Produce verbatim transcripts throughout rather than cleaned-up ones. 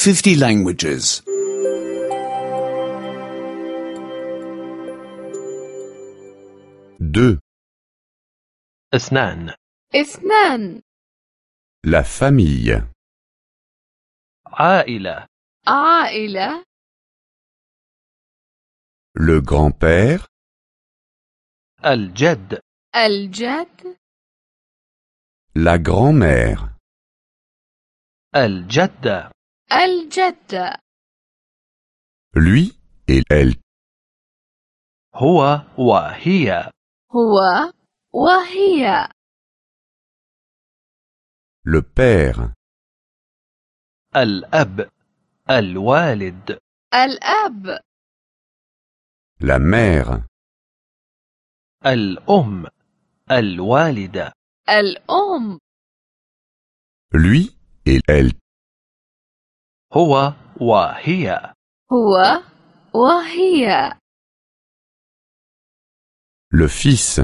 fifty languages. deux. اثنان. اثنان. La famille. عائلة. عائلة. Le grand-père. الجد. الجد. La grand-mère. الجدة. الجدة. Lui et elle. هو وهي. هو وهي. Le père. الأب. الوالد. الأب. La mère. الأم. الوالدة. الأم. Lui et elle. هو وهي. هو وهي. Le fils.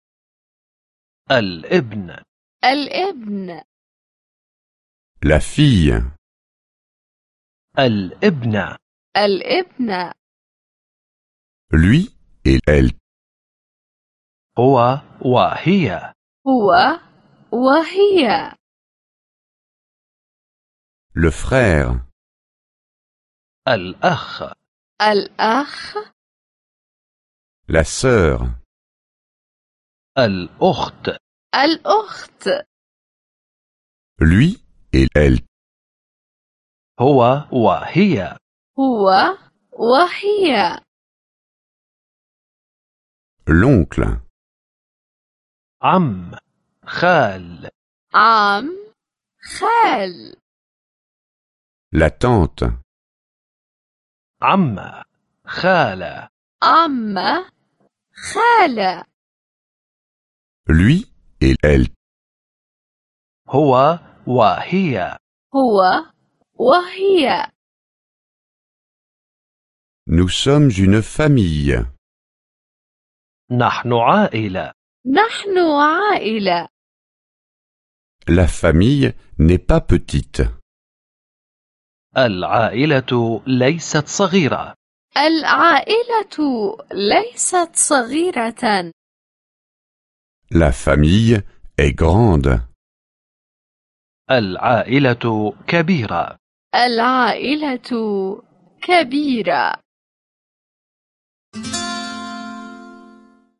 الابن. الابن. La fille. الابنة. الابن. Lui et elle. هو وهي. هو وهي. Le frère. الأخ. الأخ. La sœur. الأخت. الأخت. Lui et elle. هو وهي. هو وهي. L'oncle. عم. خال. عم. خال. La tante. عمة. خالة. عمة. خالة. Lui et elle. هو وهي. هو وهي. Nous sommes une famille. نحن عائلة. نحن عائلة. La famille n'est pas petite. العائلة ليست صغيرة. العائلة ليست صغيرة. La famille est grande. العائلة كبيرة. العائلة كبيرة.